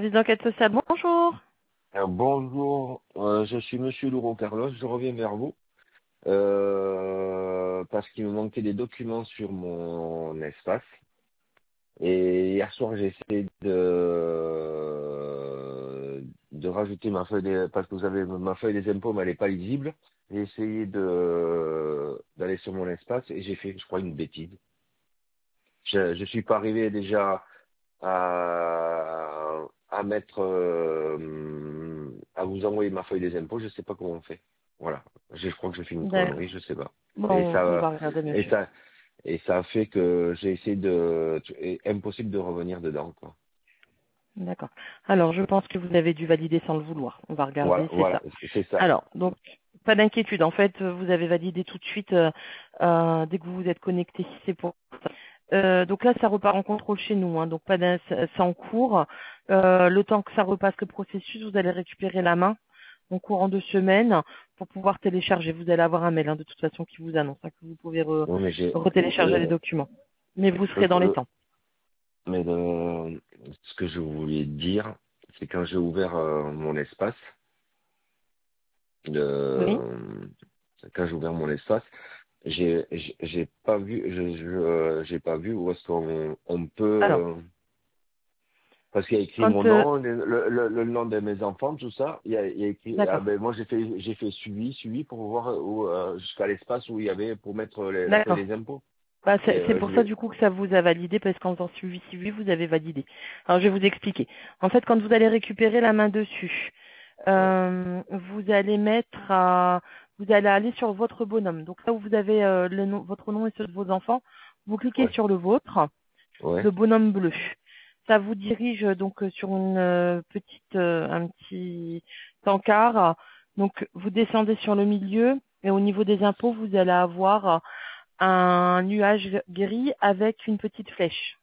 Service d'enquête sociale, bonjour. Bonjour, je suis Monsieur Laurent Carlos, je reviens vers vous parce qu'il me manquait des documents sur mon espace. Et hier soir, j'ai essayé de rajouter ma feuille parce que vous avez ma feuille des impôts, mais elle n'est pas lisible. J'ai essayé d'aller sur mon espace et j'ai fait, je crois, une bêtise. Je suis pas arrivé déjà à mettre à vous envoyer ma feuille des impôts, je sais pas comment on fait. Voilà. Je crois que j'ai fait une D'accord. connerie, je sais pas. Et Bon, on ça va regarder, et monsieur. ça et ça a fait que j'ai essayé impossible de revenir dedans, quoi. D'accord. Alors, je pense que vous avez dû valider sans le vouloir. On va Voilà, regarder, c'est voilà, ça. c'est ça. Alors, donc, pas d'inquiétude. En fait, vous avez validé tout de suite dès que vous vous êtes connecté. C'est pour ça. Donc là, ça repart en contrôle chez nous. Hein, donc, c'est en cours. Le temps que ça repasse le processus, vous allez récupérer la main en courant de semaine pour pouvoir télécharger. Vous allez avoir un mail de toute façon qui vous annonce que vous pouvez Oui, mais retélécharger les documents. Mais vous serez dans les le- temps. mais ce que je voulais dire, c'est quand j'ai ouvert mon espace, Oui. euh, quand j'ai ouvert mon espace, j'ai pas vu j'ai pas vu où est-ce qu'on peut Alors, parce qu'il y a écrit quand mon nom, le nom de mes enfants, tout ça. Il y a écrit d'accord, moi j'ai fait suivi pour voir où, jusqu'à l'espace où il y avait pour mettre la feuille d'accord. des impôts. Bah, Et c'est pour je ça vais du coup que ça vous a validé parce qu'en faisant suivi, vous avez validé. Alors je vais vous expliquer. En fait, quand vous allez récupérer la main dessus, ouais, vous allez vous allez aller sur votre bonhomme. Donc là où vous avez votre nom et ceux de vos enfants, vous cliquez ouais, sur le vôtre, ouais, le bonhomme bleu. Ça vous dirige donc sur une un petit encart. Donc vous descendez sur le milieu et au niveau des impôts, vous allez avoir un nuage gris avec une petite flèche.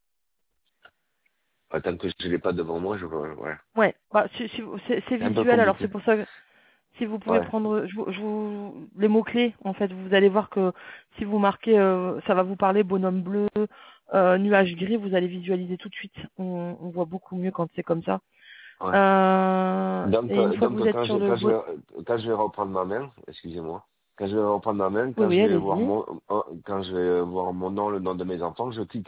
tant que je l'ai pas devant moi, je vois, ouais. Ouais, bah, c'est C'est un peu visuel, alors compliqué. c'est pour ça que si vous pouvez Ouais, prendre les mots-clés, en fait, vous allez voir que si vous marquez, ça va vous parler bonhomme bleu, nuage gris, vous allez visualiser tout de suite. On voit beaucoup mieux quand c'est comme ça. ouais. Et une fois que vous êtes sur le bon... Quand je vais reprendre ma main, excusez-moi, quand je vais reprendre ma main, Oui, oui, allez-y. quand je vais voir mon nom, le nom de mes enfants, je clique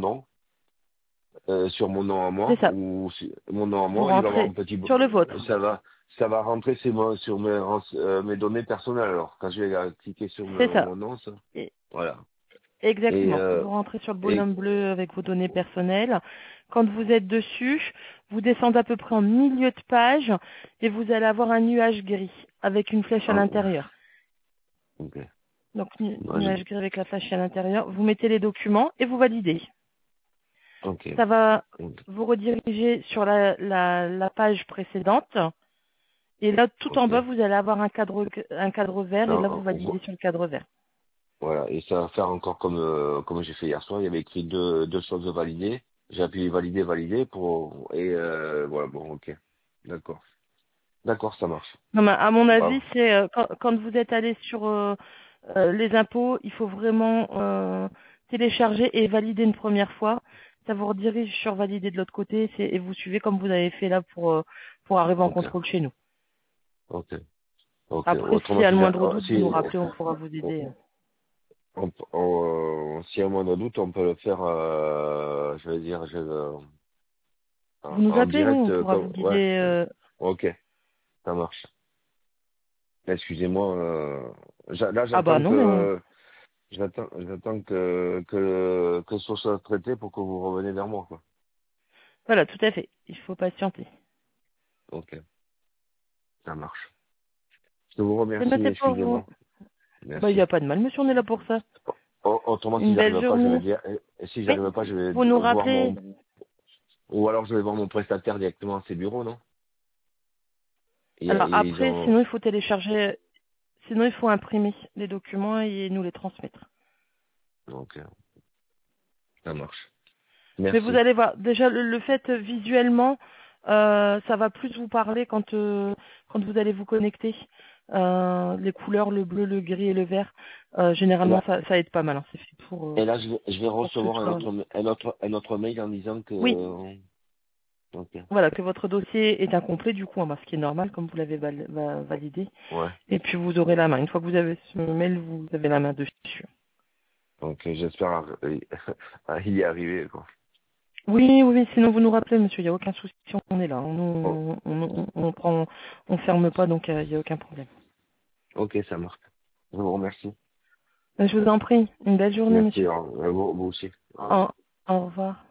sur mon nom à C'est moi, ça. ou mon nom à Vous moi, il va y avoir un rentrez petit, sur le vôtre. ça va rentrer sur mes données personnelles. Alors, quand je vais cliquer sur C'est ça. mon nom, ça, Et- voilà. Et, Exactement. Vous rentrez sur le et, bonhomme bleu avec vos données personnelles. Quand vous êtes dessus, vous descendez à peu près en milieu de page et vous allez avoir un nuage gris avec une flèche à ah, l'intérieur. ok, Donc moi, nuage gris avec la flèche à l'intérieur. Vous mettez les documents et vous validez. ok, Ça va ok, vous rediriger sur la page précédente. Et là, tout en ok. bas, vous allez avoir un cadre vert et là, vous Non, validez sur le cadre vert. voilà, et ça va faire encore comme j'ai fait hier soir, il y avait écrit deux choses validées. J'ai appuyé valider voilà, bon, ok. D'accord. D'accord, ça marche. Non, mais à mon avis, Wow. c'est quand vous êtes allé sur les impôts, il faut vraiment télécharger et valider une première fois. Ça vous redirige sur valider de l'autre côté et vous suivez comme vous avez fait là pour arriver en Ok, contrôle chez nous. ok, ok. Après, s'il y Autrement, a le moindre doute, vous nous rappelez, on pourra vous aider. s'il y a moins de doute, on peut le faire, je vais dire, Vous nous en appelez, oui, direct, on pourra vous ouais, guider. ok, ça marche. Excusez-moi, là Ah bah non, mais j'attends que ce soit traité pour que vous reveniez vers moi, quoi. voilà, tout à fait. Il faut patienter. Ok, ça marche. Je vous C'est remercie, noté pour vous. excusez-moi. Bah, il n'y Merci. a pas de mal, monsieur, on est là pour ça. Autrement, si Une belle j'arrive pas, je vais journée. dire, si Oui, j'arrive pas, je vais vous nous voir rappelez. ou alors je vais voir mon prestataire directement à ses bureaux, non? Alors Ils après, ont, sinon il faut télécharger, sinon il faut imprimer les documents et nous les transmettre. donc, ça marche. Mais vous Merci. allez voir, déjà le fait visuellement, ça va plus vous parler quand vous allez vous connecter. Les couleurs, le bleu, le gris et le vert, Et généralement là, ça aide pas mal. Hein. C'est fait et là, je vais pour que ce recevoir soit. un autre mail en disant Oui, que, Ok. Voilà, que votre dossier est incomplet du coup, hein, ce qui est normal comme vous l'avez validé. Ouais. Et puis vous aurez la main. Une fois que vous avez ce mail, vous avez la main dessus. Donc j'espère à y arriver, quoi. Oui, oui, sinon vous nous rappelez, monsieur, il n'y a aucun souci, on est là. Oh, On prend, on ferme pas, donc il n'y a aucun problème. ok, ça marche. Je vous remercie. Je vous en prie, une belle journée, Merci, monsieur. vous aussi. Au revoir. Au, au revoir.